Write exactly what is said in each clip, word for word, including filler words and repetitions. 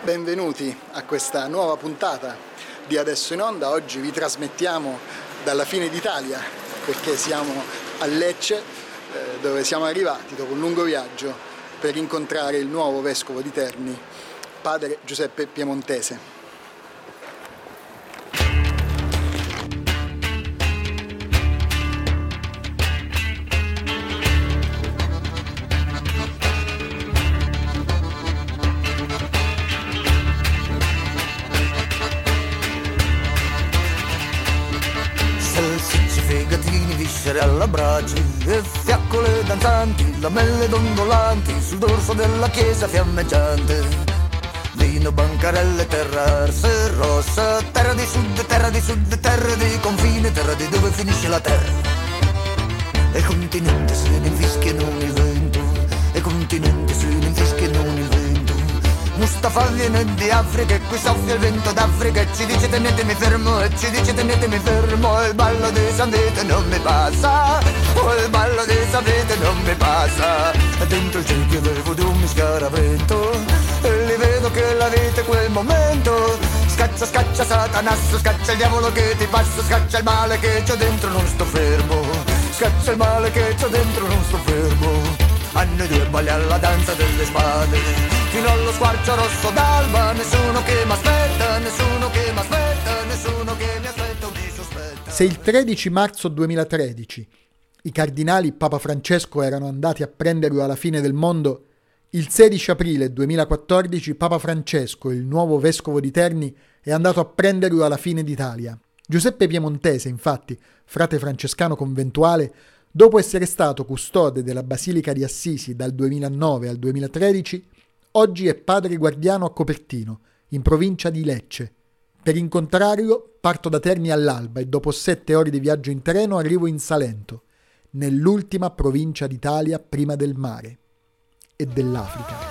benvenuti a questa nuova puntata di Adesso in Onda. Oggi vi trasmettiamo dalla fine d'Italia perché siamo a Lecce, eh, dove siamo arrivati dopo un lungo viaggio per incontrare il nuovo vescovo di Terni, padre Giuseppe Piemontese. Alla brace e fiaccole danzanti, lamelle dondolanti sul dorso della chiesa fiammeggiante. Vino, bancarelle, terra arse rossa, terra di sud, terra di sud, terra di confine, terra di dove finisce la terra. E il continente se ne infischia non il vento, e il continente se ne infischia non il vento. Mustafa viene di Africa e qui soffia il vento d'Africa e ci dice tenetemi fermo, e ci dice tenetemi fermo. Il ballo di San Vito non mi passa, oh, il ballo di San Vito non mi passa. E dentro il cerchio del voodoo mi scaravento e li vedo che la vita è quel momento. Scaccia, scaccia Satanasso, scaccia il diavolo che ti passa, scaccia il male che c'ho dentro, non sto fermo. Scaccia il male che c'ho dentro, non sto fermo. Hanno due balli alla danza delle spade, fino allo squarcio rosso d'alba. Nessuno che m'aspetta, nessuno che m'aspetta, nessuno che mi aspetta o mi sospetta. Se il tredici marzo duemilatredici i cardinali Papa Francesco erano andati a prenderlo alla fine del mondo, il sedici aprile duemilaquattordici Papa Francesco, il nuovo vescovo di Terni, è andato a prenderlo alla fine d'Italia. Giuseppe Piemontese, infatti, frate francescano conventuale, dopo essere stato custode della Basilica di Assisi dal duemilanove al duemilatredici, oggi è padre guardiano a Copertino, in provincia di Lecce. Per incontrarlo parto da Terni all'alba e dopo sette ore di viaggio in treno arrivo in Salento, nell'ultima provincia d'Italia prima del mare e dell'Africa.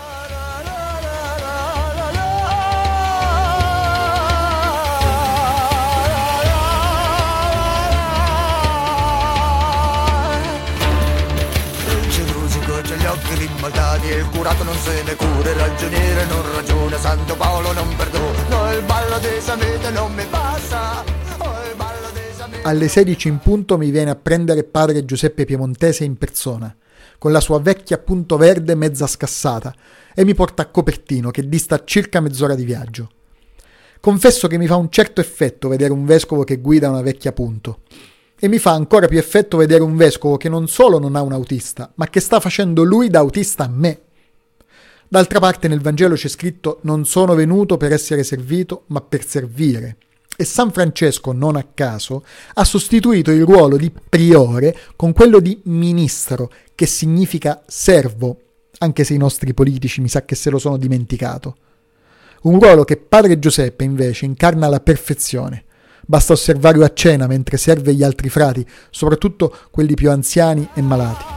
Rimbaldati e il curato non se ne cura, il ragioniere non ragiona, Santo Paolo non perdona, no, il ballo di San Vito non mi passa, oh, il ballo di San Vito. Alle sedici in punto mi viene a prendere padre Giuseppe Piemontese in persona, con la sua vecchia punto verde mezza scassata, e mi porta a Copertino, che dista circa mezz'ora di viaggio. Confesso che mi fa un certo effetto vedere un vescovo che guida una vecchia punto. E mi fa ancora più effetto vedere un vescovo che non solo non ha un autista, ma che sta facendo lui da autista a me. D'altra parte nel Vangelo c'è scritto «Non sono venuto per essere servito, ma per servire». E San Francesco, non a caso, ha sostituito il ruolo di priore con quello di ministro, che significa servo, anche se i nostri politici mi sa che se lo sono dimenticato. Un ruolo che padre Giuseppe invece incarna alla perfezione. Basta osservarlo a cena mentre serve gli altri frati, soprattutto quelli più anziani e malati.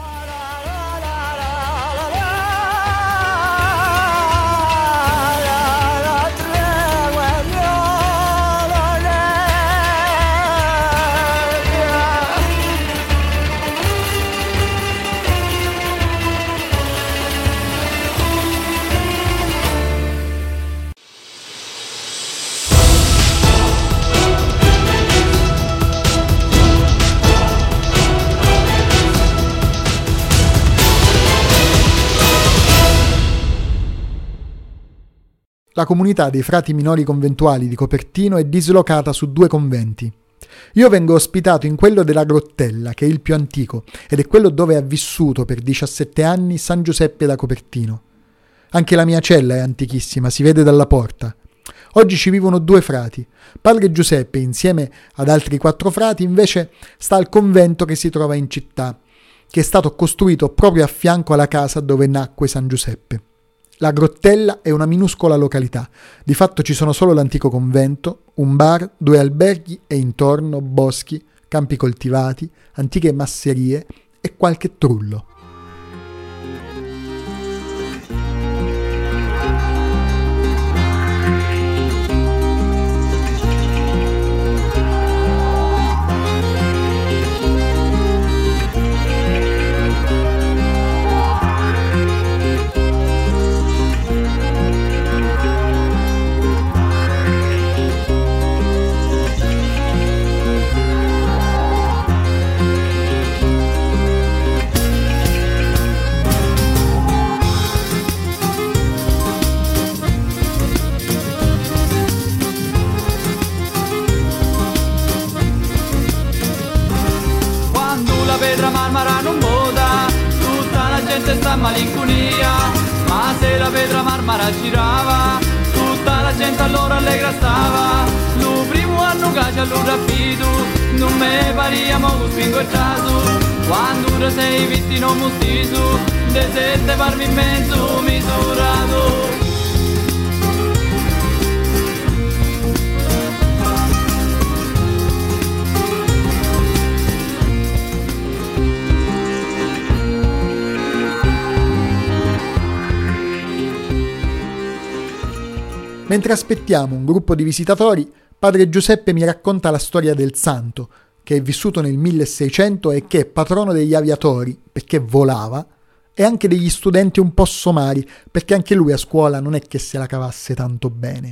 La comunità dei frati minori conventuali di Copertino è dislocata su due conventi. Io vengo ospitato in quello della Grottella, che è il più antico, ed è quello dove ha vissuto per diciassette anni San Giuseppe da Copertino. Anche la mia cella è antichissima, si vede dalla porta. Oggi ci vivono due frati. Padre Giuseppe, insieme ad altri quattro frati, invece sta al convento che si trova in città, che è stato costruito proprio a fianco alla casa dove nacque San Giuseppe. La Grottella è una minuscola località, di fatto ci sono solo l'antico convento, un bar, due alberghi e intorno boschi, campi coltivati, antiche masserie e qualche trullo. sente sta malinconia, ma se la Petra Marmara girava, tutta la gente allora allegra stava. Lo primo anno che c'è lo rapido, non me pariamo con spingo il caso. Quando ora sei vitti non mustiso, de sette parmi in mezzo misurato. Mentre aspettiamo un gruppo di visitatori, padre Giuseppe mi racconta la storia del santo, che è vissuto nel milleseicento e che è patrono degli aviatori, perché volava, e anche degli studenti un po' somari, perché anche lui a scuola non è che se la cavasse tanto bene.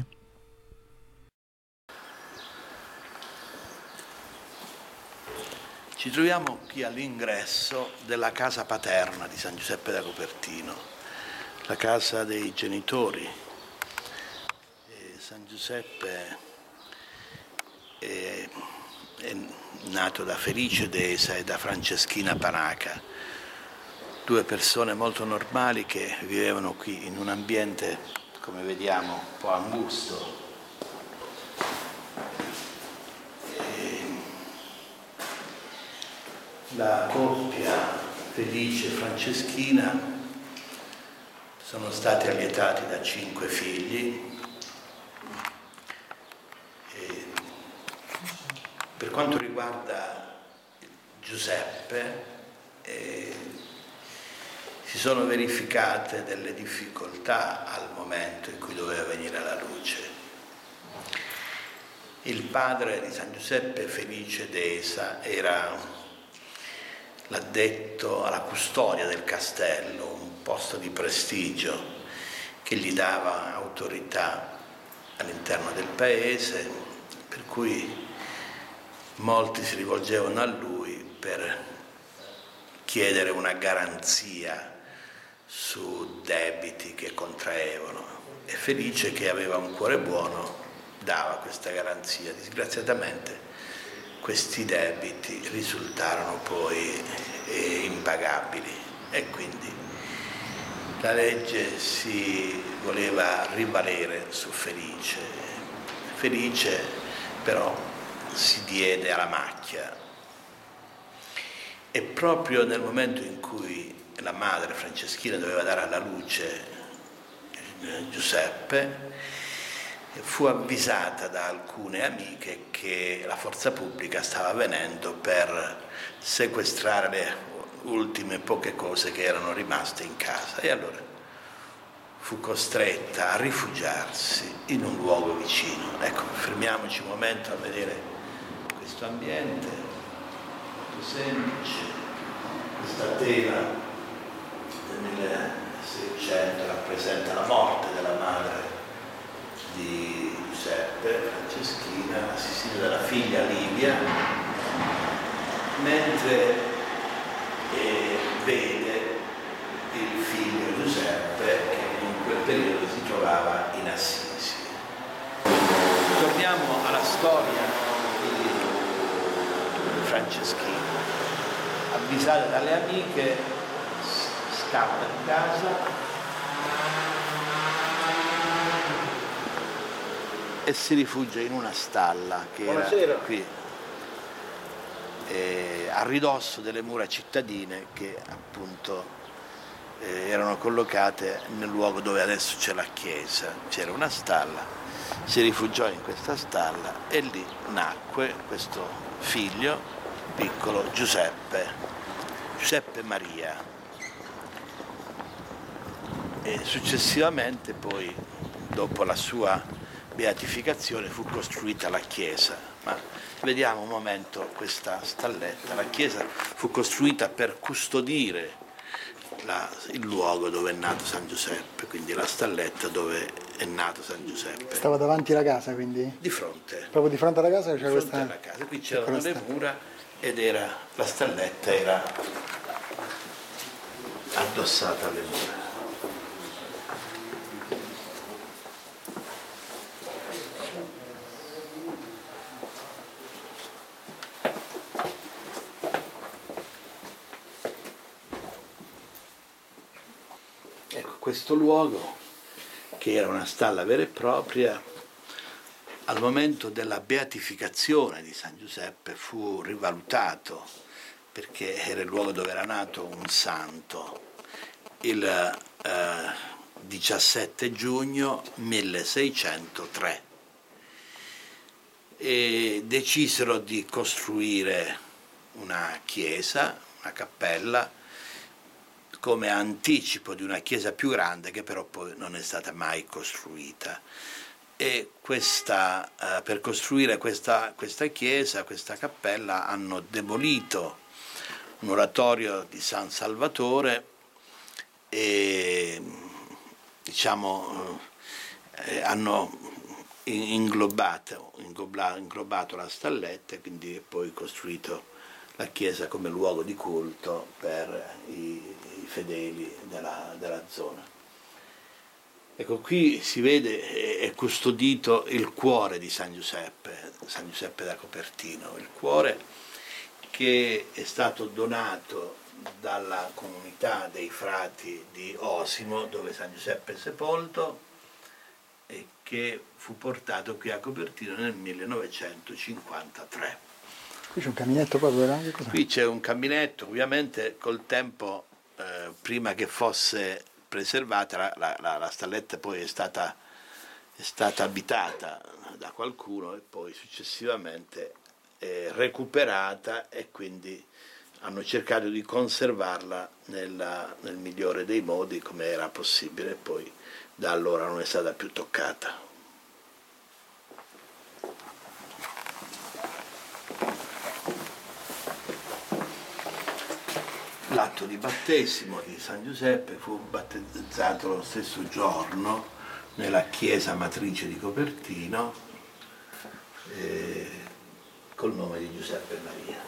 Ci troviamo qui all'ingresso della casa paterna di San Giuseppe da Copertino, la casa dei genitori. San Giuseppe è, è nato da Felice Desa e da Franceschina Panaca, due persone molto normali che vivevano qui in un ambiente, come vediamo, un po' angusto. E la coppia Felice e Franceschina sono stati allietati da cinque figli. Per quanto riguarda Giuseppe, eh, si sono verificate delle difficoltà al momento in cui doveva venire alla luce. Il padre di San Giuseppe, Felice Desa, era l'addetto alla custodia del castello, un posto di prestigio che gli dava autorità all'interno del paese, per cui molti si rivolgevano a lui per chiedere una garanzia su debiti che contraevano, e Felice, che aveva un cuore buono, dava questa garanzia. Disgraziatamente questi debiti risultarono poi eh, impagabili e quindi la legge si voleva rivalere su Felice. Felice però si diede alla macchia, e proprio nel momento in cui la madre Franceschina doveva dare alla luce Giuseppe, fu avvisata da alcune amiche che la forza pubblica stava venendo per sequestrare le ultime poche cose che erano rimaste in casa, e allora fu costretta a rifugiarsi in un luogo vicino. Ecco, fermiamoci un momento a vedere questo ambiente molto semplice. Questa tela del milleseicento rappresenta la morte della madre di Giuseppe, Franceschina, assistita dalla figlia Livia, mentre eh, vede il figlio Giuseppe che in quel periodo si trovava in Assisi. Torniamo alla storia di Franceschina. Avvisata dalle amiche, scappa di casa e si rifugia in una stalla che Buonasera. Era qui eh, a ridosso delle mura cittadine che appunto eh, erano collocate nel luogo dove adesso c'è la chiesa. C'era una stalla, si rifugiò in questa stalla e lì nacque questo figlio piccolo, Giuseppe, Giuseppe Maria. E successivamente poi, dopo la sua beatificazione, fu costruita la chiesa. Ma vediamo un momento questa stalletta. La chiesa fu costruita per custodire la, il luogo dove è nato San Giuseppe, quindi la stalletta dove è nato San Giuseppe. Stava davanti alla casa, quindi? Di fronte. Proprio di fronte alla casa c'era di fronte questa... alla casa. Qui c'erano le mura ed era la stalletta era addossata alle mura. Ecco, questo luogo, che era una stalla vera e propria, al momento della beatificazione di San Giuseppe fu rivalutato, perché era il luogo dove era nato un santo, il eh, diciassette giugno milleseicentotre, e decisero di costruire una chiesa, una cappella, come anticipo di una chiesa più grande che però poi non è stata mai costruita. E questa, eh, per costruire questa, questa chiesa, questa cappella, hanno demolito un oratorio di San Salvatore e, diciamo, eh, hanno inglobato, inglobato, inglobato la stalletta, e quindi poi costruito la chiesa come luogo di culto per i, i fedeli della, della zona. Ecco, qui si vede, è custodito il cuore di San Giuseppe, San Giuseppe da Copertino, il cuore che è stato donato dalla comunità dei frati di Osimo, dove San Giuseppe è sepolto, e che fu portato qui a Copertino nel millenovecentocinquantatré. Qui c'è un caminetto proprio, là? Che cos'è? Qui c'è un caminetto, ovviamente col tempo, eh, prima che fosse preservata, la, la, la stalletta poi è stata, è stata abitata da qualcuno e poi successivamente è recuperata, e quindi hanno cercato di conservarla nella, nel migliore dei modi come era possibile, e poi da allora non è stata più toccata. L'atto di battesimo di San Giuseppe fu battezzato lo stesso giorno nella chiesa matrice di Copertino eh, col nome di Giuseppe Maria.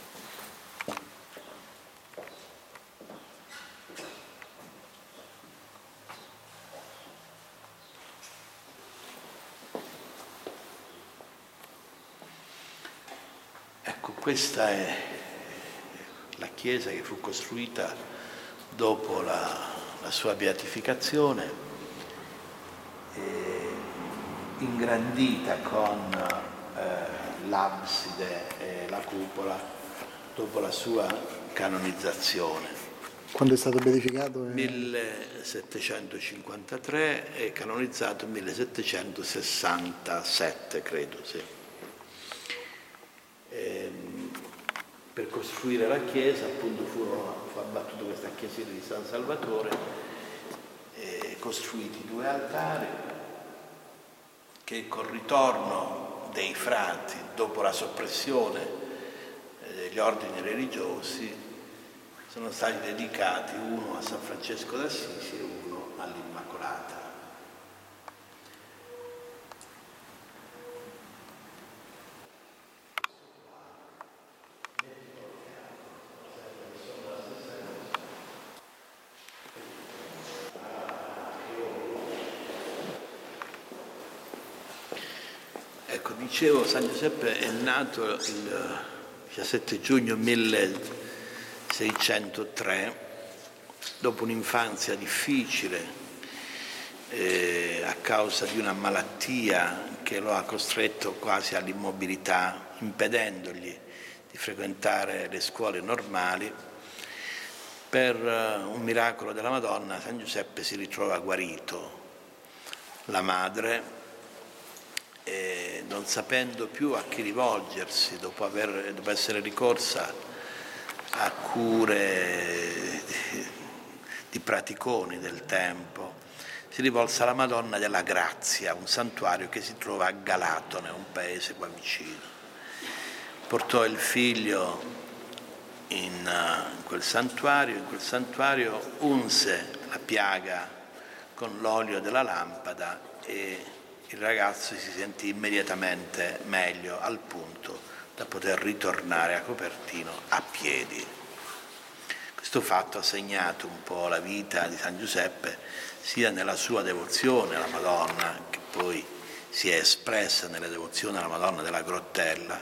Ecco, questa è la chiesa che fu costruita dopo la, la sua beatificazione, eh, ingrandita con eh, l'abside e la cupola dopo la sua canonizzazione. Quando è stato beatificato? È... millesettecentocinquantatré e canonizzato millesettecentosessantasette, credo, sì. Ehm, Per costruire la chiesa, appunto, furono, fu abbattuta questa chiesina di San Salvatore, e costruiti due altari che col ritorno dei frati, dopo la soppressione degli ordini religiosi, sono stati dedicati, uno a San Francesco d'Assisi e uno all'Immacolata. Ecco, dicevo, San Giuseppe è nato il diciassette giugno milleseicentotre, dopo un'infanzia difficile eh, a causa di una malattia che lo ha costretto quasi all'immobilità, impedendogli di frequentare le scuole normali. Per un miracolo della Madonna, San Giuseppe si ritrova guarito. La madre, E non sapendo più a chi rivolgersi, dopo, aver, dopo essere ricorsa a cure di, di praticoni del tempo, si rivolse alla Madonna della Grazia, un santuario che si trova a Galatone, un paese qua vicino. Portò il figlio in, uh, in quel santuario, in quel santuario unse la piaga con l'olio della lampada e il ragazzo si sentì immediatamente meglio, al punto da poter ritornare a Copertino a piedi. Questo fatto ha segnato un po' la vita di San Giuseppe, sia nella sua devozione alla Madonna, che poi si è espressa nella devozione alla Madonna della Grottella,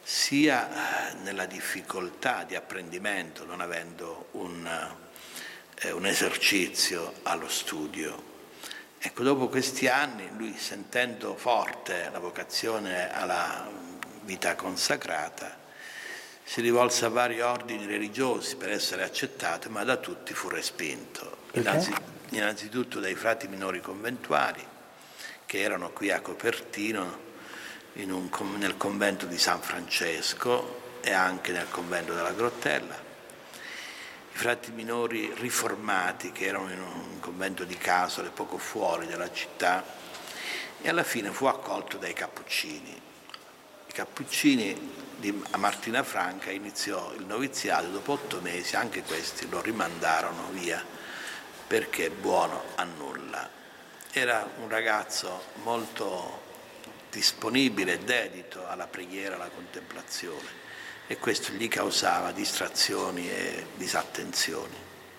sia nella difficoltà di apprendimento, non avendo un eh, un esercizio allo studio. Ecco, dopo questi anni, lui, sentendo forte la vocazione alla vita consacrata, si rivolse a vari ordini religiosi per essere accettato, ma da tutti fu respinto. Innanzi, innanzitutto dai frati minori conventuali, che erano qui a Copertino, in un, nel convento di San Francesco e anche nel convento della Grottella. I frati minori riformati, che erano in un convento di Casole, poco fuori dalla città, e alla fine fu accolto dai Cappuccini. I Cappuccini di, a Martina Franca iniziò il noviziato, dopo otto mesi anche questi lo rimandarono via perché buono a nulla. Era un ragazzo molto disponibile e dedito alla preghiera, alla contemplazione, e questo gli causava distrazioni e disattenzioni.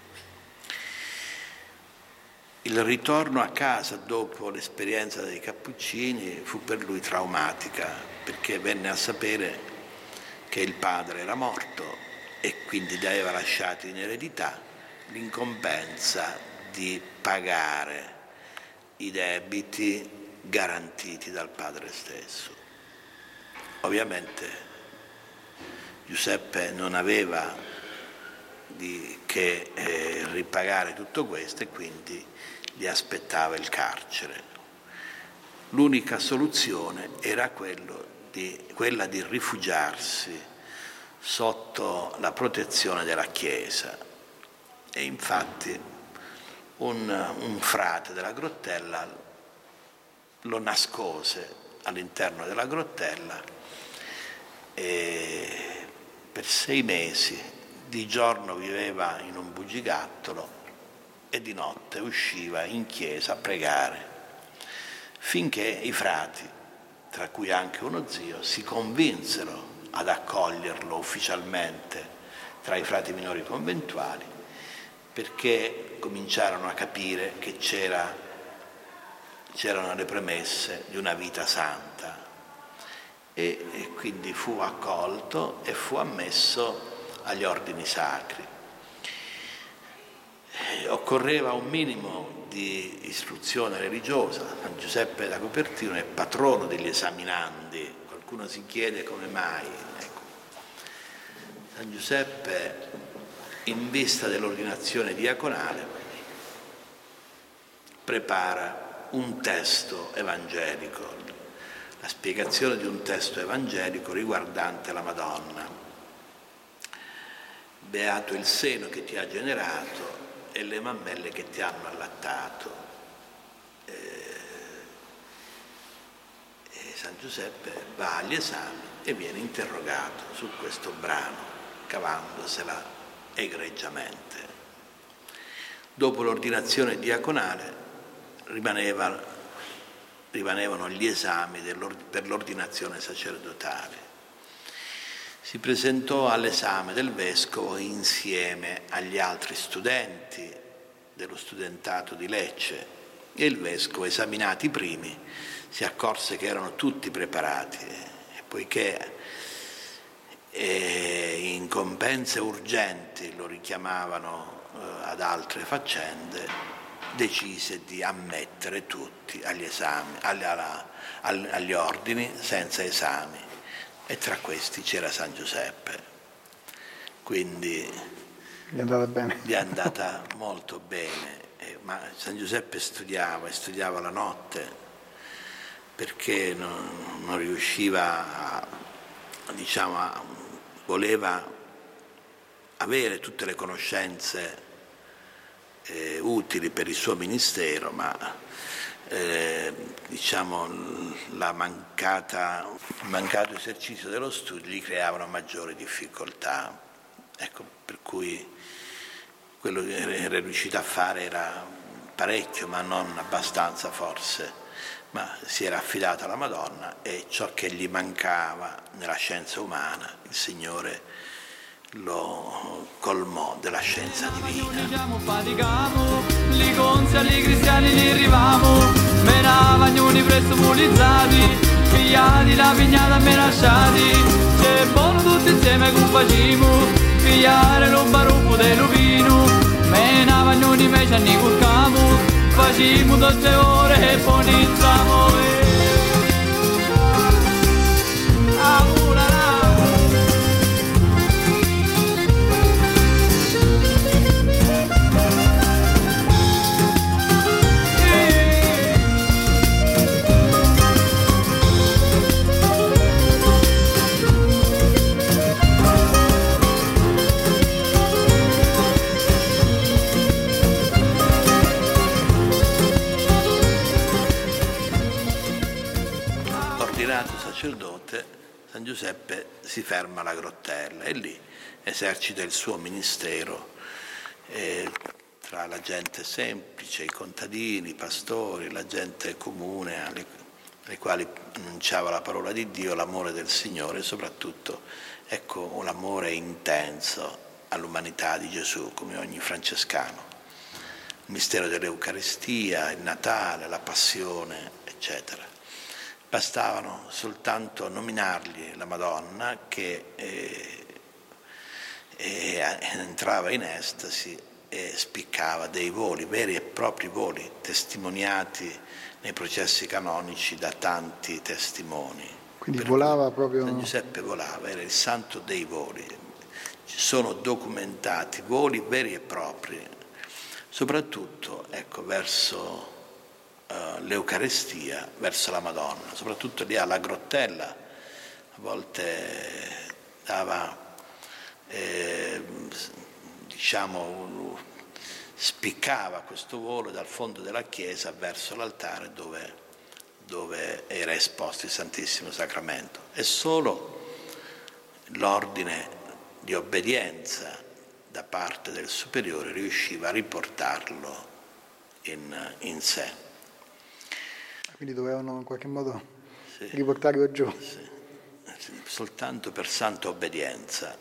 Il ritorno a casa dopo l'esperienza dei Cappuccini fu per lui traumatica, perché venne a sapere che il padre era morto e quindi gli aveva lasciato in eredità l'incombenza di pagare i debiti garantiti dal padre stesso. Ovviamente Giuseppe non aveva di che eh, ripagare tutto questo e quindi gli aspettava il carcere. L'unica soluzione era quello di, quella di rifugiarsi sotto la protezione della Chiesa, e infatti un, un frate della Grottella lo nascose all'interno della Grottella e per sei mesi di giorno viveva in un bugigattolo e di notte usciva in chiesa a pregare, finché i frati, tra cui anche uno zio, si convinsero ad accoglierlo ufficialmente tra i frati minori conventuali, perché cominciarono a capire che c'era, c'erano le premesse di una vita santa. E, e quindi fu accolto e fu ammesso agli ordini sacri. E occorreva un minimo di istruzione religiosa. San Giuseppe da Copertino è patrono degli esaminandi. Qualcuno si chiede come mai. Ecco. San Giuseppe, in vista dell'ordinazione diaconale, prepara un testo evangelico, la spiegazione di un testo evangelico riguardante la Madonna. Beato il seno che ti ha generato e le mammelle che ti hanno allattato. E, e San Giuseppe va agli esami e viene interrogato su questo brano, cavandosela egregiamente. Dopo l'ordinazione diaconale rimaneva rimanevano gli esami per l'ordinazione sacerdotale. Si presentò all'esame del vescovo insieme agli altri studenti dello studentato di Lecce e il vescovo, esaminati i primi, si accorse che erano tutti preparati e poiché incombenze urgenti lo richiamavano ad altre faccende, decise di ammettere tutti agli esami, agli, alla, agli ordini senza esami, e tra questi c'era San Giuseppe. Quindi gli è andata bene. Gli è andata molto bene, eh, ma San Giuseppe studiava e studiava la notte perché non, non riusciva a, diciamo, a, voleva avere tutte le conoscenze Eh, utili per il suo ministero, ma eh, diciamo la mancata, il mancato esercizio dello studio gli creavano maggiori difficoltà. Ecco, per cui quello che era riuscito a fare era parecchio, ma non abbastanza forse, ma si era affidato alla Madonna e ciò che gli mancava nella scienza umana il Signore lo colmò della scienza divina. Li gonzia, li cristiani li arrivamo, menavagnoni presto mulizzati, figliati la pignata me lasciati, c'è buono tutti insieme che facciamo, figliare lo barufo del lupino, menava ognuno me ci ne curcamo, facciamo tutte ore e ponizzamo. Sacerdote, San Giuseppe si ferma alla Grottella e lì esercita il suo ministero eh, tra la gente semplice, i contadini, i pastori, la gente comune alle, alle quali annunciava la parola di Dio, l'amore del Signore e soprattutto ecco, un amore intenso all'umanità di Gesù come ogni francescano. Il mistero dell'Eucaristia, il Natale, la Passione, eccetera. Bastavano soltanto nominargli la Madonna che eh, eh, entrava in estasi e spiccava dei voli, veri e propri voli, testimoniati nei processi canonici da tanti testimoni. Quindi per volava proprio... San Giuseppe volava, era il santo dei voli. Ci sono documentati voli veri e propri, soprattutto ecco, verso... l'Eucaristia verso la Madonna, soprattutto lì alla Grottella, a volte dava, eh, diciamo, spiccava questo volo dal fondo della chiesa verso l'altare dove, dove era esposto il Santissimo Sacramento. E solo l'ordine di obbedienza da parte del superiore riusciva a riportarlo in, in sé. Quindi dovevano in qualche modo sì, riportarlo giù. Sì. Soltanto per santa obbedienza.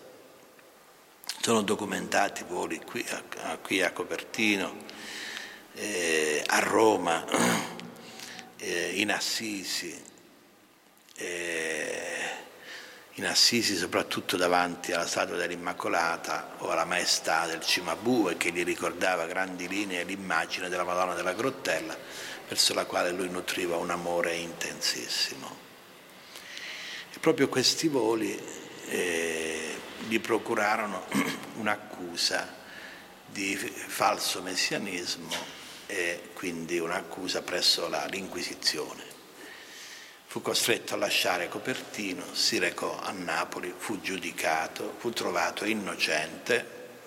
Sono documentati voli qui a, qui a Copertino, eh, a Roma, eh, in Assisi, eh, in Assisi soprattutto davanti alla statua dell'Immacolata o alla Maestà del Cimabue che gli ricordava a grandi linee l'immagine della Madonna della Grottella, verso la quale lui nutriva un amore intensissimo. E proprio questi voli eh, gli procurarono un'accusa di falso messianismo e quindi un'accusa presso la, l'Inquisizione. Fu costretto a lasciare Copertino, si recò a Napoli, fu giudicato, fu trovato innocente,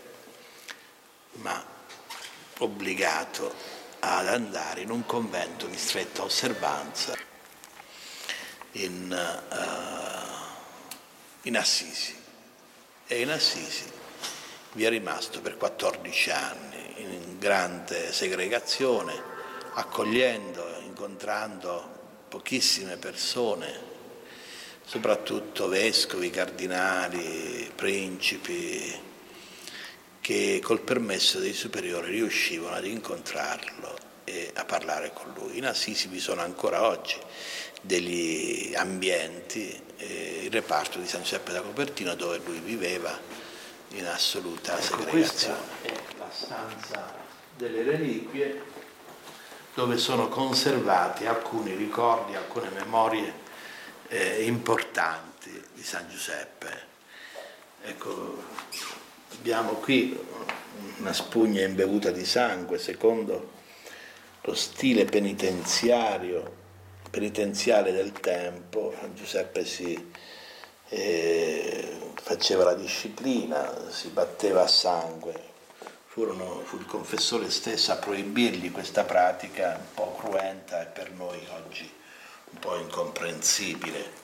ma obbligato ad andare in un convento di stretta osservanza in, uh, in Assisi. E in Assisi vi è rimasto per quattordici anni in grande segregazione, accogliendo, incontrando pochissime persone, soprattutto vescovi, cardinali, principi, che col permesso dei superiori riuscivano ad incontrarlo e a parlare con lui. In Assisi vi sono ancora oggi degli ambienti, eh, il reparto di San Giuseppe da Copertino dove lui viveva in assoluta ecco, segregazione. Questa è la stanza delle reliquie dove sono conservati alcuni ricordi, alcune memorie eh, importanti di San Giuseppe. Ecco, abbiamo qui una spugna imbevuta di sangue, secondo lo stile penitenziario, penitenziale del tempo. San Giuseppe si eh, faceva la disciplina, si batteva a sangue. Furono, fu il confessore stesso a proibirgli questa pratica un po' cruenta e per noi oggi un po' incomprensibile.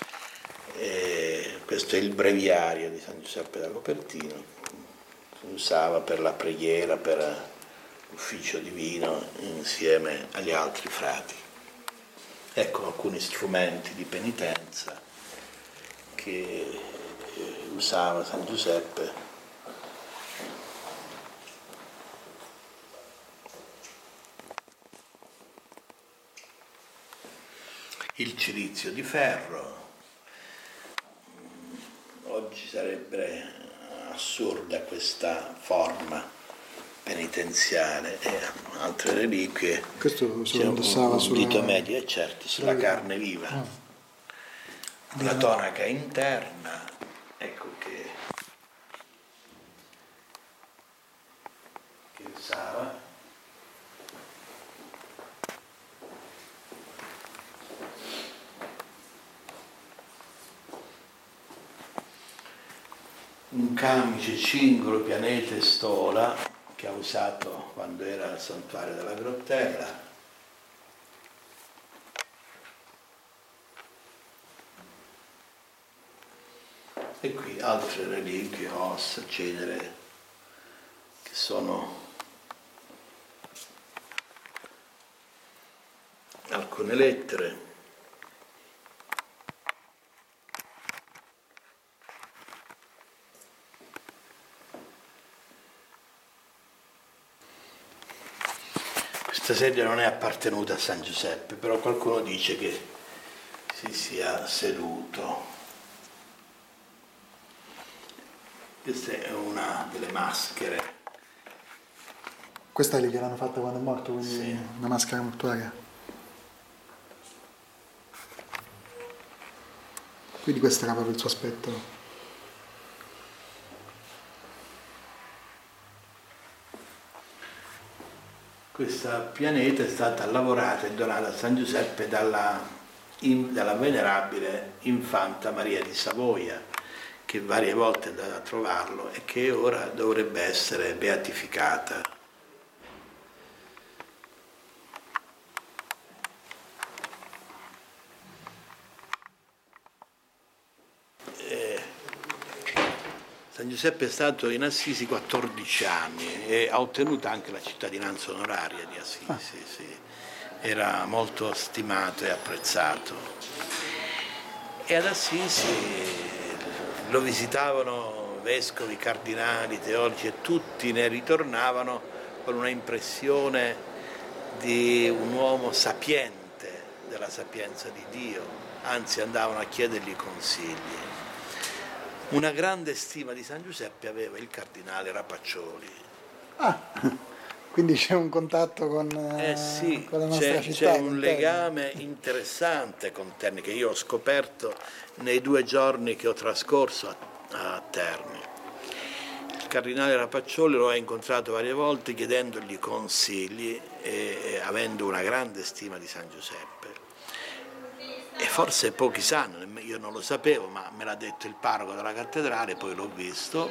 E questo è il breviario di San Giuseppe da Copertino, si usava per la preghiera, per l'ufficio divino insieme agli altri frati. Ecco alcuni strumenti di penitenza che usava San Giuseppe. Il cilizio di ferro. Oggi sarebbe assurda questa forma penitenziale e altre reliquie. Questo c'è un, un sulla... dito medio, e certo, sulla sulla... carne viva. Oh. La tonaca interna, ecco che, che usava. Un camice, cingolo, pianeta e stola che ha usato quando era al santuario della Grottella. E qui altre reliquie, ossa, cenere, che sono alcune lettere. Questa sedia non è appartenuta a San Giuseppe, però qualcuno dice che si sia seduto. Questa è una delle maschere. Questa è che l'hanno fatta quando è morto, quindi sì. Una maschera mortuaria. Quindi questo era proprio il suo aspetto. Questa pianeta è stata lavorata e donata a San Giuseppe dalla, in, dalla venerabile infanta Maria di Savoia, che varie volte è andata a trovarlo e che ora dovrebbe essere beatificata. San Giuseppe è stato in Assisi quattordici anni e ha ottenuto anche la cittadinanza onoraria di Assisi, ah. sì. Era molto stimato e apprezzato. E ad Assisi lo visitavano vescovi, cardinali, teologi e tutti ne ritornavano con una impressione di un uomo sapiente, della sapienza di Dio, anzi andavano a chiedergli consigli. Una grande stima di San Giuseppe aveva il cardinale Rapaccioli. Ah, quindi c'è un contatto con, eh sì, con la nostra c'è, città. C'è un legame interessante con Terni che io ho scoperto nei due giorni che ho trascorso a, a Terni. Il cardinale Rapaccioli lo ha incontrato varie volte chiedendogli consigli e, e avendo una grande stima di San Giuseppe. E forse pochi sanno, io non lo sapevo, ma me l'ha detto il parroco della cattedrale, poi l'ho visto,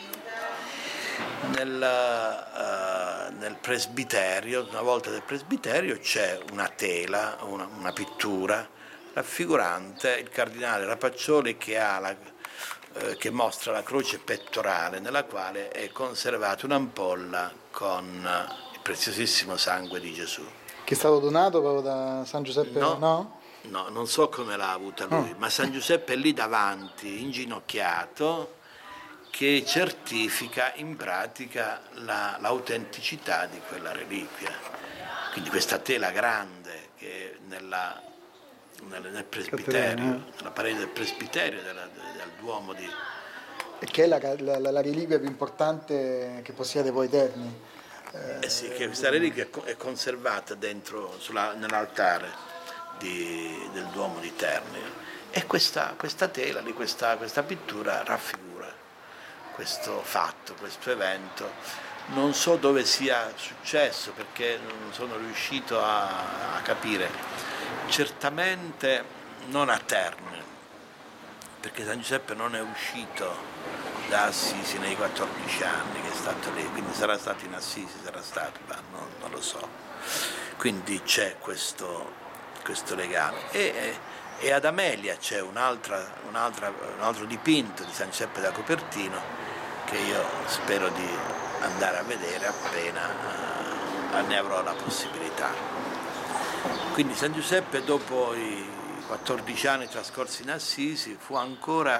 nel, uh, nel presbiterio, una volta del presbiterio c'è una tela, una, una pittura raffigurante il cardinale Rapaccioli che, ha la, uh, che mostra la croce pettorale nella quale è conservata un'ampolla con uh, il preziosissimo sangue di Gesù. Che è stato donato proprio da San Giuseppe? No. no? No, non so come l'ha avuta lui, oh. ma San Giuseppe è lì davanti, inginocchiato, che certifica in pratica la, l'autenticità di quella reliquia. Quindi questa tela grande che è nella, nel, nel presbiterio, nella parete del presbiterio della, del Duomo di... E che è la, la, la reliquia più importante che possiede voi Terni. Eh, eh sì, che questa reliquia è conservata dentro, sulla, nell'altare. Di, del Duomo di Terni e questa, questa tela di questa, questa pittura raffigura questo fatto, questo evento. Non so dove sia successo perché non sono riuscito a, a capire, certamente non a Terni perché San Giuseppe non è uscito da Assisi nei quattordici anni che è stato lì, quindi sarà stato in Assisi, sarà stato, ma non, non lo so, quindi c'è questo questo legame e, e ad Amelia c'è un'altra, un'altra, un altro dipinto di San Giuseppe da Copertino che io spero di andare a vedere appena uh, ne avrò la possibilità. Quindi San Giuseppe dopo i quattordici anni trascorsi in Assisi fu ancora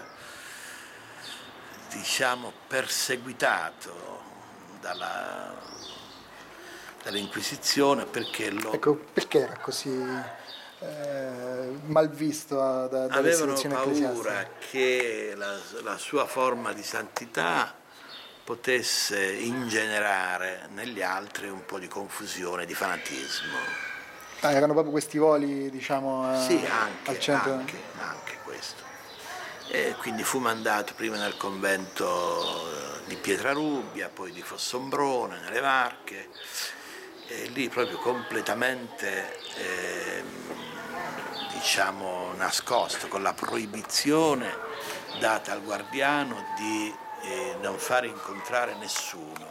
diciamo perseguitato dalla, dall'Inquisizione perché lo... Ecco, perché era così Eh, mal visto da, avevano paura che la, la sua forma di santità potesse ingenerare negli altri un po' di confusione, di fanatismo. Ah, erano proprio questi voli, diciamo, a, sì, anche, al centro? Anche, anche questo. E quindi fu mandato prima nel convento di Pietrarubbia, poi di Fossombrone, nelle Marche, e lì proprio completamente eh, diciamo nascosto, con la proibizione data al guardiano di eh, non fare incontrare nessuno.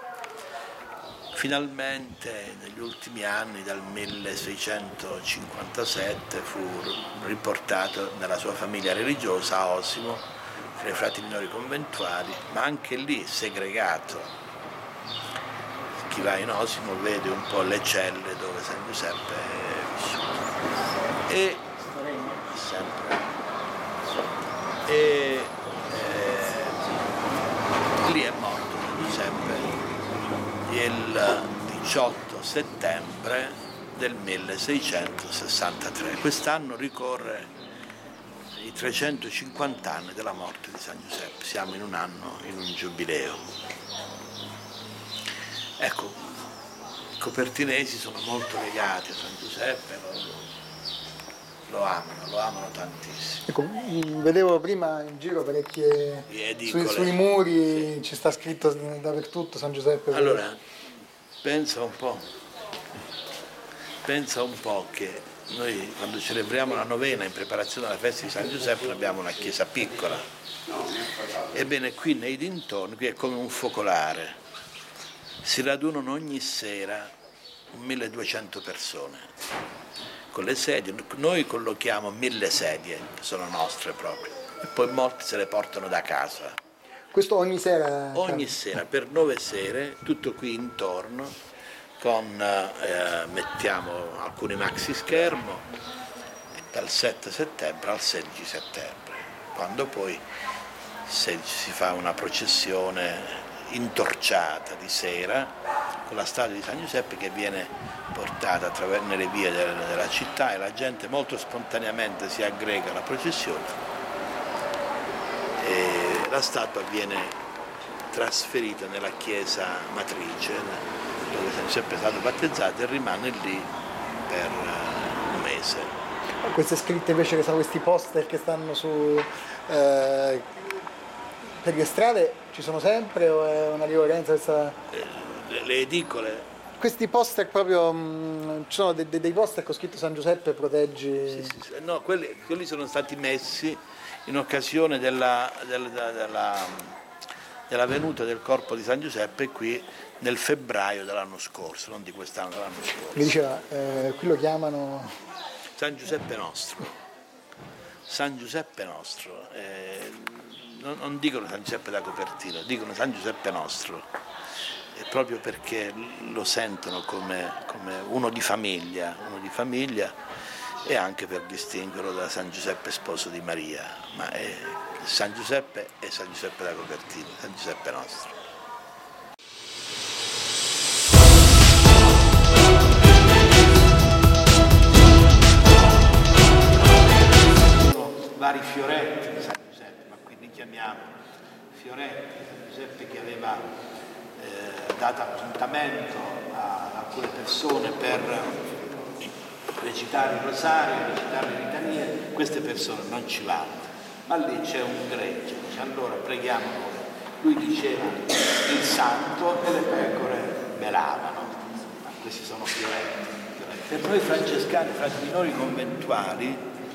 Finalmente negli ultimi anni, dal milleseicentocinquantasette, fu riportato nella sua famiglia religiosa a Osimo, tra i frati minori conventuali, ma anche lì segregato. Chi va in Osimo vede un po' le celle dove San Giuseppe è vissuto. E sempre. E eh, lì è morto San Giuseppe il diciotto settembre del milleseicentosessantatré. Quest'anno ricorre i trecentocinquanta anni della morte di San Giuseppe. Siamo in un anno, in un giubileo. Ecco, i copertinesi sono molto legati a San Giuseppe, lo, lo amano, lo amano tantissimo. Ecco, vedevo prima in giro parecchie sui, sui muri, sì. Ci sta scritto dappertutto San Giuseppe. Allora, pensa un po', pensa un po' che noi quando celebriamo la novena in preparazione alla festa di San Giuseppe abbiamo una chiesa piccola. Ebbene, qui nei dintorni, qui è come un focolare, si radunano ogni sera milleduecento persone. Con le sedie, noi collochiamo mille sedie, che sono nostre proprio, e poi molti se le portano da casa. Questo ogni sera? Ogni sera, per nove sere, tutto qui intorno, con, eh, mettiamo alcuni maxi schermo, dal sette settembre al sedici settembre, quando poi se si fa una processione intorciata di sera, con la statua di San Giuseppe che viene portata attraverso nelle vie della, della città, e la gente molto spontaneamente si aggrega alla processione e la statua viene trasferita nella chiesa matrice dove San Giuseppe è stato battezzato e rimane lì per un mese. Queste scritte invece, che sono questi poster che stanno su eh, per le strade, ci sono sempre o è una ricorrenza questa? Eh, le edicole. Questi poster proprio, mh, ci sono de- de- dei poster con scritto San Giuseppe proteggi. Sì, sì, sì. No, quelli, quelli sono stati messi in occasione della, della, della, della venuta del corpo di San Giuseppe qui nel febbraio dell'anno scorso, non di quest'anno, dell'anno scorso. Mi diceva, eh, qui lo chiamano San Giuseppe nostro. San Giuseppe nostro. Eh, non, non dicono San Giuseppe da copertina, dicono San Giuseppe nostro. Proprio perché lo sentono come, come uno di famiglia, uno di famiglia, e anche per distinguerlo da San Giuseppe sposo di Maria, ma è San Giuseppe e San Giuseppe da copertina, San Giuseppe nostro. Sono vari fioretti di San Giuseppe, ma qui li chiamiamo fioretti, San Giuseppe che aveva Eh, dato appuntamento a alcune persone per recitare il rosario, recitare le litanie. Queste persone non ci vanno, ma lì c'è un gregge, dice allora preghiamo noi. Lui diceva il santo e le pecore belavano, ma questi sono fioretti. Per noi francescani, frati minori conventuali,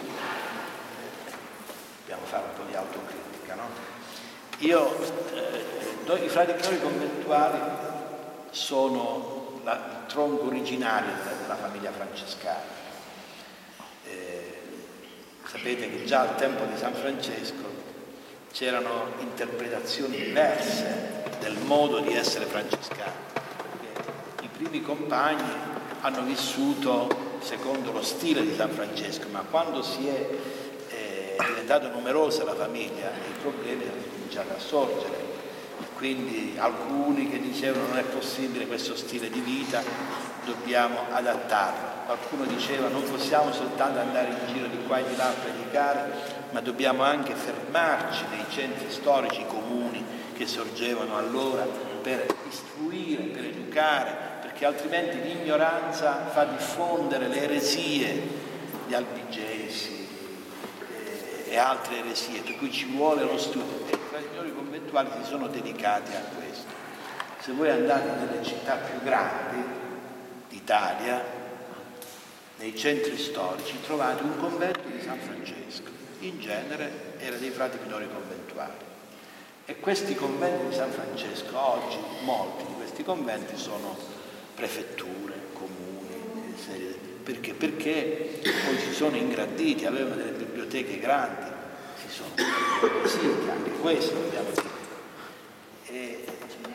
dobbiamo fare un po' di autocritica, no? Io, eh, noi, i frati minori conventuali sono la, il tronco originario della, della famiglia francescana. Eh, sapete che già al tempo di San Francesco c'erano interpretazioni diverse del modo di essere francescani. Perché i primi compagni hanno vissuto secondo lo stile di San Francesco, ma quando si è eh, diventata numerosa la famiglia, i problemi hanno cominciato a sorgere. Quindi alcuni che dicevano non è possibile questo stile di vita, dobbiamo adattarlo. Qualcuno diceva non possiamo soltanto andare in giro di qua e di là a predicare, ma dobbiamo anche fermarci nei centri storici comuni che che sorgevano allora per istruire, per educare, perché altrimenti l'ignoranza fa diffondere le eresie, gli albigesi eh, e altre eresie, per cui ci vuole lo studio. E i frati minori conventuali si sono dedicati a questo. Se voi andate nelle città più grandi d'Italia, nei centri storici, trovate un convento di San Francesco. In genere era dei frati minori conventuali. E questi conventi di San Francesco, oggi molti di questi conventi sono prefetture, comuni, perché? Perché poi si sono ingranditi, avevano delle biblioteche grandi, si sono sì, anche questo dobbiamo dire. E,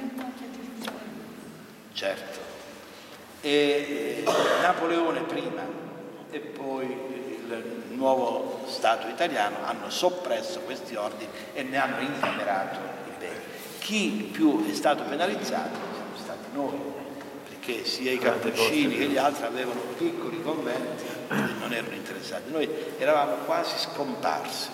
certo. E Napoleone prima e poi il nuovo Stato italiano hanno soppresso questi ordini e ne hanno incamerato i beni. Chi più è stato penalizzato siamo stati noi, perché sia i cappuccini che gli altri avevano piccoli conventi e non erano interessati. Noi eravamo quasi scomparsi.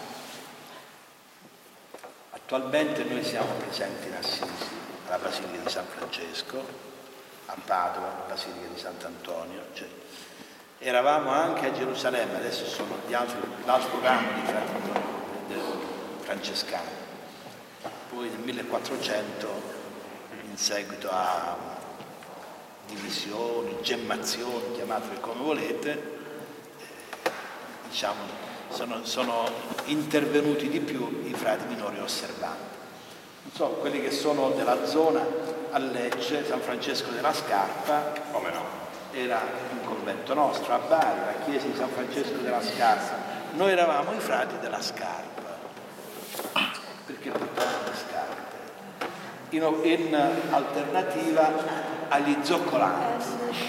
Attualmente noi siamo presenti in Assisi, alla Basilica di San Francesco, a Padova, Basilica di Sant'Antonio, cioè, eravamo anche a Gerusalemme, adesso sono gli altri, l'altro ramo di frati francescani. Poi nel millequattrocento, in seguito a divisioni, gemmazioni, chiamatele come volete, eh, diciamo, sono, sono intervenuti di più i frati minori osservanti. Non so, quelli che sono della zona, a Lecce, San Francesco della Scarpa, come no? Era un convento nostro, a Bari, la chiesa di San Francesco della Scarpa. Noi eravamo i frati della Scarpa, perché portavamo le scarpe, in, in alternativa agli zoccolanti,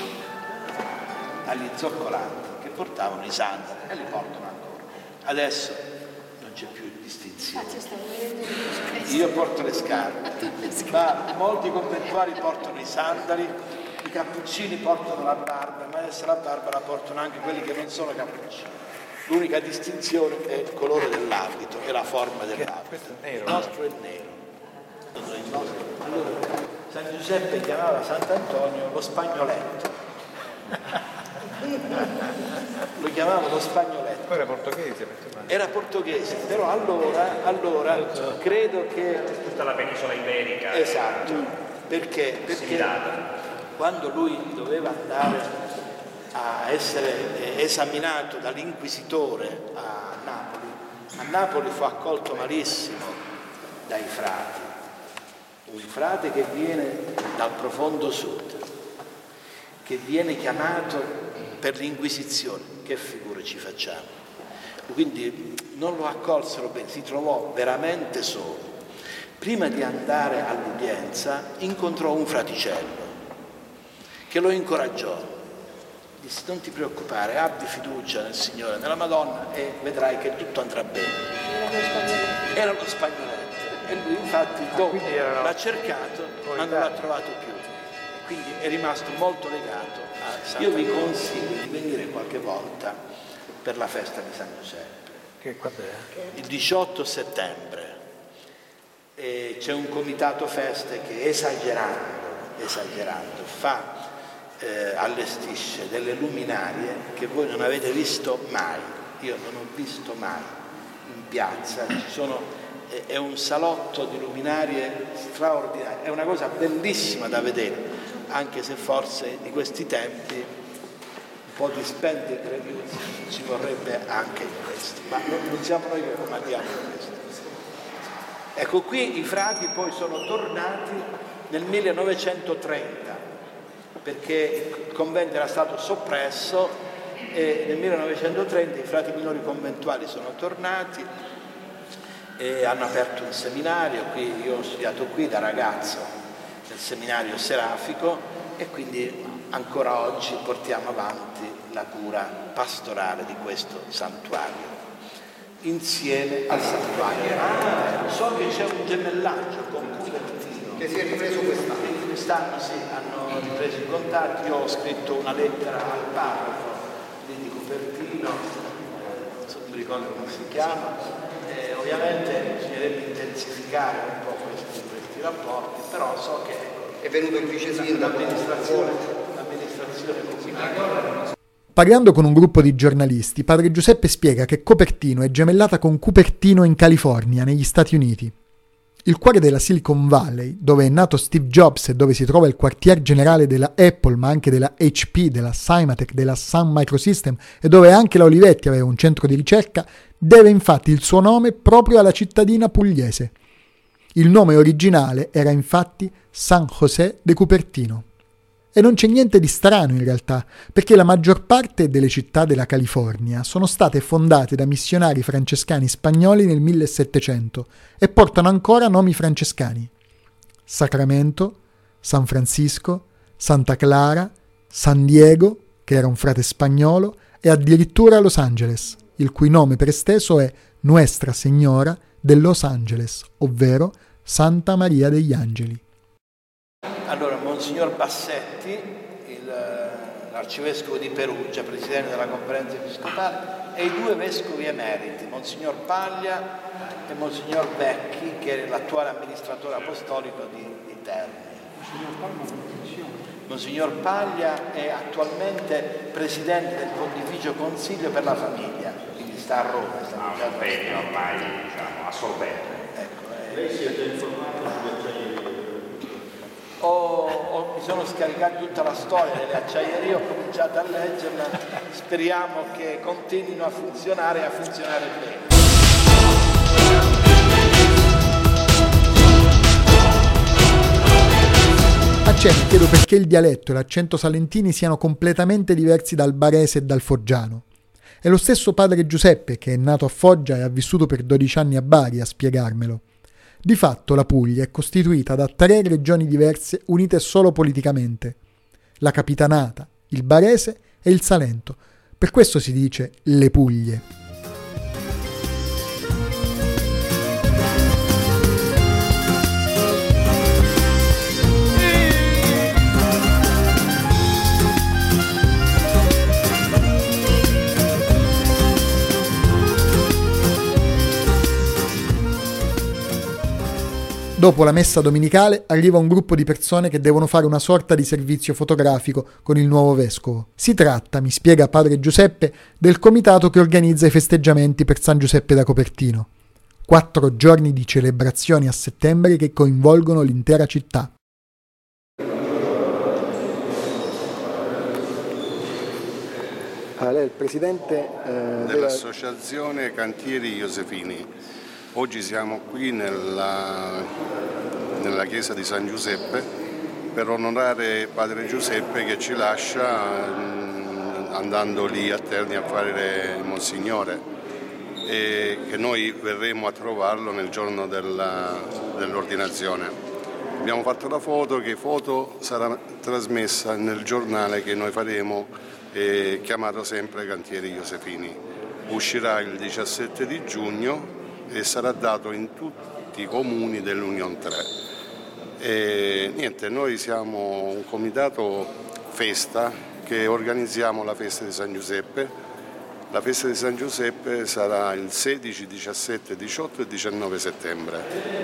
agli zoccolanti che portavano i sandali e li portano ancora. Adesso non c'è più distinzione. Io porto le scarpe, ma molti conventuali portano i sandali, i cappuccini portano la barba, ma adesso la barba la portano anche quelli che non sono cappuccini. L'unica distinzione è il colore dell'abito e la forma dell'abito. Il nostro è nero. Il nostro. Allora, San Giuseppe chiamava Sant'Antonio lo spagnoletto. Lo chiamavano lo spagnoletto. Poi era portoghese. Era portoghese, però allora, allora credo che... Tutta la penisola iberica. Esatto, perché, perché quando lui doveva andare a essere esaminato dall'inquisitore a Napoli, a Napoli fu accolto malissimo dai frati, un frate che viene dal profondo sud, che viene chiamato per l'inquisizione, che figure ci facciamo? Quindi non lo accolsero bene, si trovò veramente solo. Prima di andare all'udienza incontrò un fraticello che lo incoraggiò, disse: non ti preoccupare, abbi fiducia nel Signore, nella Madonna e vedrai che tutto andrà bene. Era lo spagnoletto e lui infatti dopo l'ha cercato ma non l'ha trovato più, quindi è rimasto molto legato a Santa. Io vi consiglio di venire qualche volta per la festa di San Giuseppe, che quando è? il diciotto settembre, e c'è un comitato feste che esagerando, esagerando fa, eh, allestisce delle luminarie che voi non avete visto mai, io non ho visto mai in piazza, ci sono, è, è un salotto di luminarie straordinario, è una cosa bellissima da vedere, anche se forse di questi tempi un po' di spendere ci vorrebbe anche in questo, ma non siamo noi che comandiamo questo. Ecco, qui i frati poi sono tornati nel millenovecentotrenta, perché il convento era stato soppresso e nel millenovecentotrenta i frati minori conventuali sono tornati e hanno aperto un seminario. Qui io ho studiato qui da ragazzo nel seminario serafico e quindi ancora oggi portiamo avanti la cura pastorale di questo santuario insieme al santuario. Ah, so che c'è un gemellaggio con Cupertino che si è ripreso quest'anno. Quest'anno sì, hanno ripreso i contatti. Io ho scritto una lettera al parroco di Cupertino, non mi ricordo come si chiama, e ovviamente bisognerebbe intensificare un po' queste questioni. rapporti, però so che è venuto il vice sindaco. l'amministrazione, l'amministrazione comunale. Parlando con un gruppo di giornalisti, padre Giuseppe spiega che Cupertino è gemellata con Cupertino in California, negli Stati Uniti. Il cuore della Silicon Valley, dove è nato Steve Jobs e dove si trova il quartier generale della Apple, ma anche della H P, della Symantec, della Sun Microsystem e dove anche la Olivetti aveva un centro di ricerca, deve infatti il suo nome proprio alla cittadina pugliese. Il nome originale era infatti San José de Cupertino. E non c'è niente di strano in realtà, perché la maggior parte delle città della California sono state fondate da missionari francescani spagnoli nel millesettecento e portano ancora nomi francescani. Sacramento, San Francisco, Santa Clara, San Diego, che era un frate spagnolo, e addirittura Los Angeles, il cui nome per esteso è Nuestra Signora de Los Angeles, ovvero Santa Maria degli Angeli. Allora, Monsignor Bassetti, il, l'arcivescovo di Perugia, presidente della conferenza episcopale, e i due vescovi emeriti, Monsignor Paglia e Monsignor Vecchi, che è l'attuale amministratore apostolico di, di Terni. Monsignor Paglia è attualmente presidente del Pontificio Consiglio per la Famiglia, quindi sta a Roma. Sta ah, un impegno ormai, diciamo, assorbente. Ecco, eh. Lei si è già informato sulle acciaierie? Ho, ho, mi sono scaricato tutta la storia delle acciaierie, ho cominciato a leggerla, speriamo che continuino a funzionare e a funzionare bene. A Cene chiedo perché il dialetto e l'accento salentini siano completamente diversi dal barese e dal foggiano. È lo stesso padre Giuseppe, che è nato a Foggia e ha vissuto per dodici anni a Bari, a spiegarmelo. Di fatto la Puglia è costituita da tre regioni diverse unite solo politicamente: la Capitanata, il Barese e il Salento. Per questo si dice le Puglie. Dopo la messa domenicale arriva un gruppo di persone che devono fare una sorta di servizio fotografico con il nuovo vescovo. Si tratta, mi spiega padre Giuseppe, del comitato che organizza i festeggiamenti per San Giuseppe da Cupertino. Quattro giorni di celebrazioni a settembre che coinvolgono l'intera città. Ah, lei è il presidente eh, dell'Associazione Cantieri Josefini. Oggi siamo qui nella, nella chiesa di San Giuseppe per onorare padre Giuseppe che ci lascia mh, andando lì a Terni a fare il Monsignore, e che noi verremo a trovarlo nel giorno della, dell'ordinazione. Abbiamo fatto la foto, che foto sarà trasmessa nel giornale che noi faremo, eh, chiamato sempre Cantieri Josefini. Uscirà il diciassette di giugno e sarà dato in tutti i comuni dell'Unione tre. E niente, noi siamo un comitato festa che organizziamo la festa di San Giuseppe. La festa di San Giuseppe sarà il sedici, diciassette, diciotto e diciannove settembre.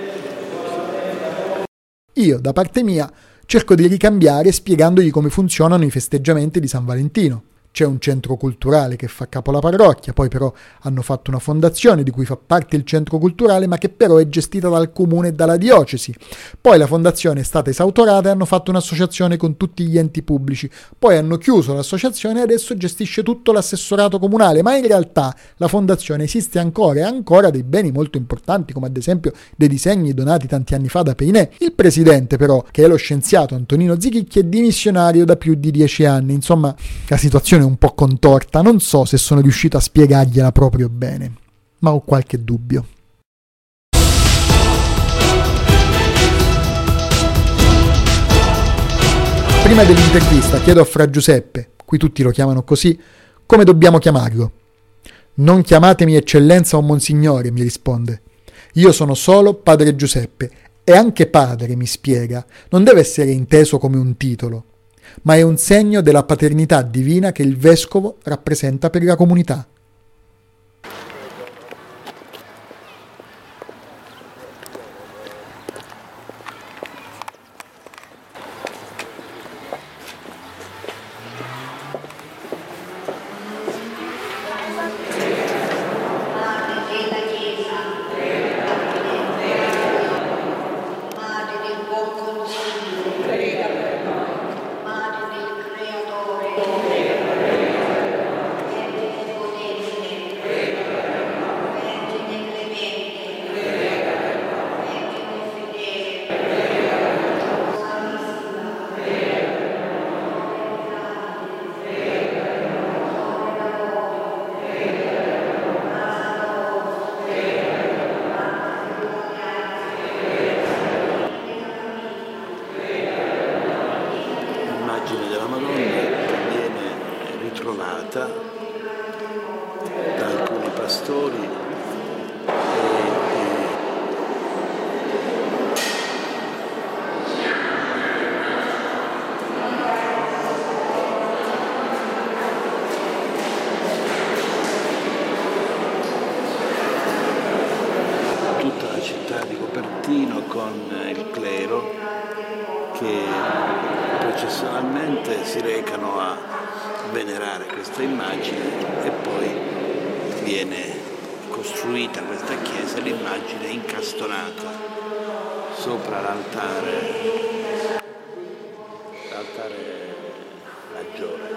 Io, da parte mia, cerco di ricambiare spiegandogli come funzionano i festeggiamenti di San Valentino. C'è un centro culturale che fa capo alla parrocchia, poi però hanno fatto una fondazione di cui fa parte il centro culturale, ma che però è gestita dal comune e dalla diocesi. Poi la fondazione è stata esautorata e hanno fatto un'associazione con tutti gli enti pubblici. Poi hanno chiuso l'associazione e adesso gestisce tutto l'assessorato comunale, ma in realtà la fondazione esiste ancora e ha ancora dei beni molto importanti, come ad esempio dei disegni donati tanti anni fa da Peinè. Il presidente però, che è lo scienziato Antonino Zichicchi, è dimissionario da più di dieci anni. Insomma, la situazione è un po' contorta, non so se sono riuscito a spiegargliela proprio bene, ma ho qualche dubbio. Prima dell'intervista chiedo a Fra Giuseppe, qui tutti lo chiamano così, come dobbiamo chiamarlo. Non chiamatemi eccellenza o monsignore, mi risponde. Io sono solo padre Giuseppe, e anche padre, mi spiega, non deve essere inteso come un titolo, ma è un segno della paternità divina che il vescovo rappresenta per la comunità. ritrovata da alcuni pastori e, e tutta la città di Copertino con il clero che processionalmente si recano a venerare questa immagine e poi viene costruita questa chiesa, l'immagine incastonata sopra l'altare, l'altare maggiore.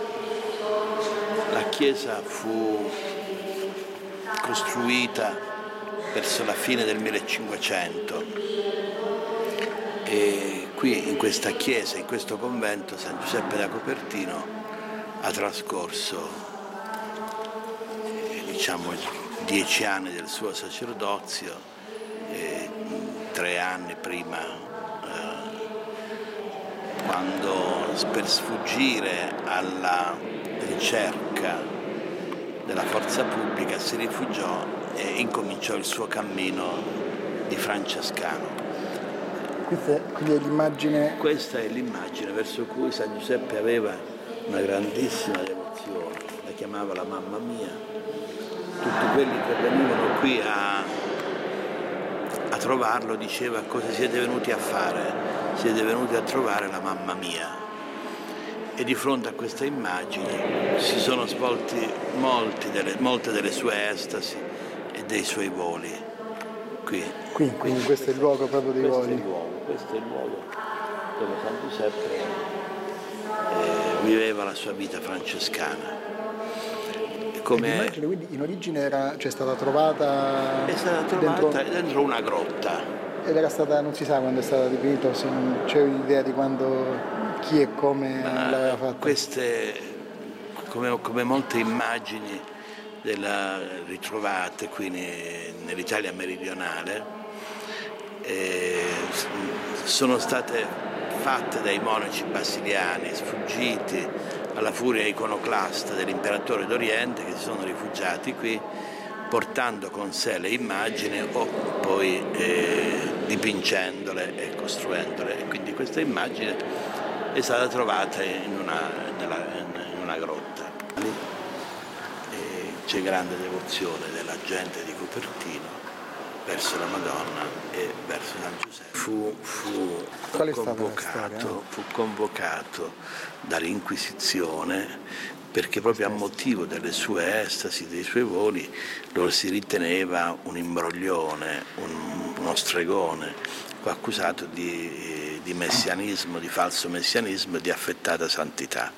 La chiesa fu costruita verso la fine del millecinquecento e qui in questa chiesa, in questo convento, San Giuseppe da Copertino ha trascorso eh, diciamo dieci anni del suo sacerdozio, eh, tre anni prima eh, quando per sfuggire alla ricerca della forza pubblica si rifugiò e incominciò il suo cammino di francescano. Questa è, quindi è l'immagine... Questa è l'immagine verso cui San Giuseppe aveva una grandissima devozione, la chiamava la mamma mia. Tutti quelli che venivano qui a, a trovarlo diceva: cosa siete venuti a fare? Siete venuti a trovare la mamma mia. E di fronte a questa immagine si sono svolti molti delle, molte delle sue estasi e dei suoi voli. Qui, qui quindi questo è il luogo proprio dei questo voli. È il luogo, questo è il luogo dove San Giuseppe eh, viveva la sua vita francescana. Come l'immagine quindi in origine era, cioè, è stata trovata, è stata trovata dentro, dentro una grotta. Ed era stata, non si sa quando è stata dipinta, se non c'è un'idea di quando, chi e come Ma l'aveva fatta. Queste, come, come molte immagini della, ritrovate qui ne, nell'Italia meridionale, eh, sono state fatte dai monaci basiliani sfuggiti alla furia iconoclasta dell'imperatore d'Oriente, che si sono rifugiati qui portando con sé le immagini o poi eh, dipingendole e costruendole. E quindi questa immagine è stata trovata in una, nella, in una grotta. Lì e c'è grande devozione della gente di Copertino verso la Madonna e verso San Giuseppe. Fu, fu, convocato, fu convocato dall'Inquisizione perché proprio a motivo delle sue estasi, dei suoi voli, lo si riteneva un imbroglione, un, uno stregone, fu accusato di, di messianismo, di falso messianismo e di affettata santità.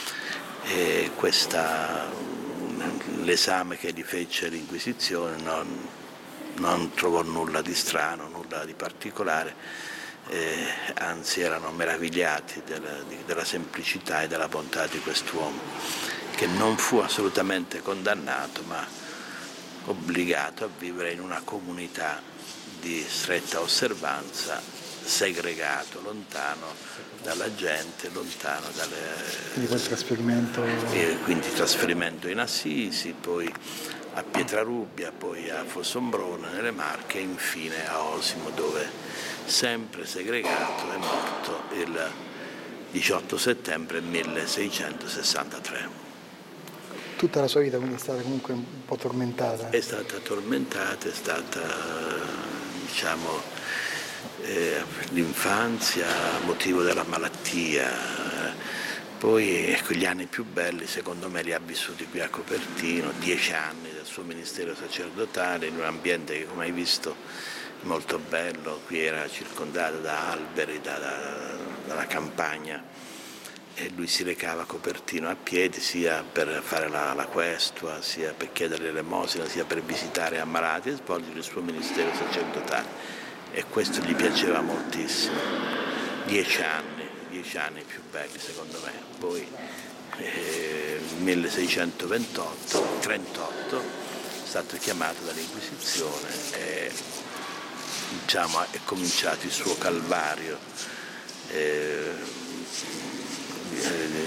E questa, l'esame che gli fece l'Inquisizione non, non trovò nulla di strano, nulla di particolare, eh, anzi erano meravigliati della, di, della semplicità e della bontà di quest'uomo, che non fu assolutamente condannato ma obbligato a vivere in una comunità di stretta osservanza, segregato, lontano dalla gente, lontano dalle... Quindi quel trasferimento... E quindi trasferimento in Assisi, poi a Pietrarubbia, poi a Fossombrone nelle Marche e infine a Osimo, dove sempre segregato è morto il diciotto settembre milleseicentosessantatré. Tutta la sua vita quindi è stata comunque un po' tormentata. È stata tormentata, è stata, diciamo, eh, l'infanzia, motivo della malattia. Poi ecco, gli anni più belli secondo me li ha vissuti qui a Copertino, dieci anni del suo ministero sacerdotale in un ambiente che, come hai visto, è molto bello. Qui era circondato da alberi, da, da, dalla campagna, e lui si recava a Copertino a piedi sia per fare la, la questua, sia per chiedere l'elemosina, sia per visitare ammalati e svolgere il suo ministero sacerdotale, e questo gli piaceva moltissimo. Dieci anni, dieci anni più belli secondo me. Poi eh, milleseicentoventotto trentotto è stato chiamato dall'Inquisizione e diciamo, è cominciato il suo calvario. Eh,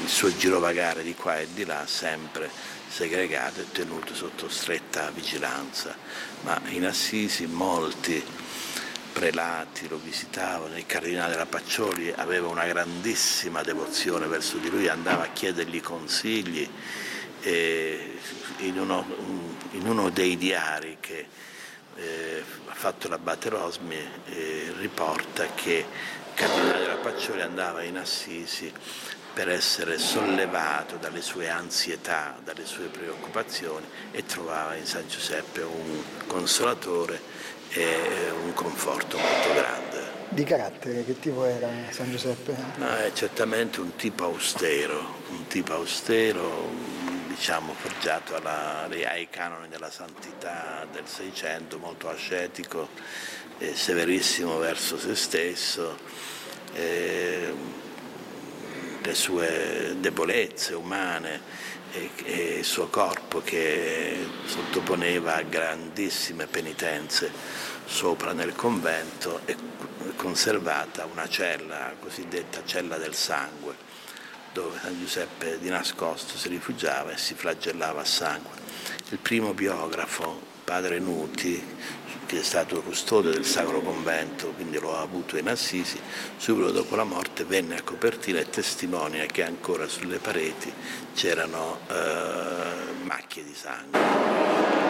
il suo girovagare di qua e di là sempre segregato e tenuto sotto stretta vigilanza. Ma in Assisi molti prelati lo visitavano, il cardinale Rapaccioli aveva una grandissima devozione verso di lui, andava a chiedergli consigli e in uno, in uno dei diari che eh, ha fatto l'abate Rosmi eh, riporta che il cardinale Rapaccioli andava in Assisi per essere sollevato dalle sue ansietà, dalle sue preoccupazioni, e trovava in San Giuseppe un consolatore e un conforto molto grande. Di carattere, che tipo era San Giuseppe? No, è certamente un tipo austero, un tipo austero, diciamo forgiato alla, ai canoni della santità del Seicento, molto ascetico, eh, severissimo verso se stesso. Eh, le sue debolezze umane e, e il suo corpo che sottoponeva a grandissime penitenze sopra nel convento, è conservata una cella, cosiddetta cella del sangue, dove San Giuseppe di nascosto si rifugiava e si flagellava a sangue. Il primo biografo, padre Nuti, che è stato custode del Sacro Convento, quindi lo ha avuto in Assisi, subito dopo la morte venne a Copertina e testimonia che ancora sulle pareti c'erano eh, macchie di sangue.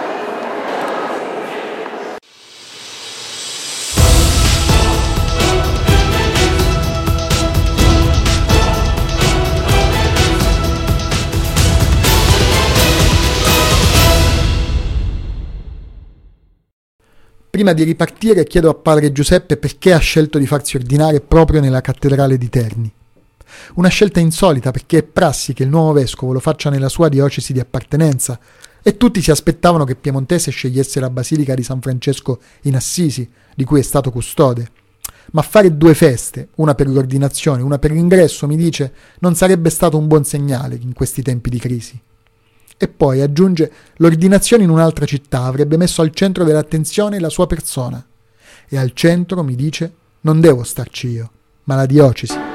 Prima di ripartire chiedo a padre Giuseppe perché ha scelto di farsi ordinare proprio nella cattedrale di Terni. Una scelta insolita, perché è prassi che il nuovo vescovo lo faccia nella sua diocesi di appartenenza e tutti si aspettavano che Piemontese scegliesse la Basilica di San Francesco in Assisi, di cui è stato custode. Ma fare due feste, una per l'ordinazione, una per l'ingresso, mi dice, non sarebbe stato un buon segnale in questi tempi di crisi. E poi aggiunge, l'ordinazione in un'altra città avrebbe messo al centro dell'attenzione la sua persona. E al centro, mi dice, non devo starci io, ma la diocesi.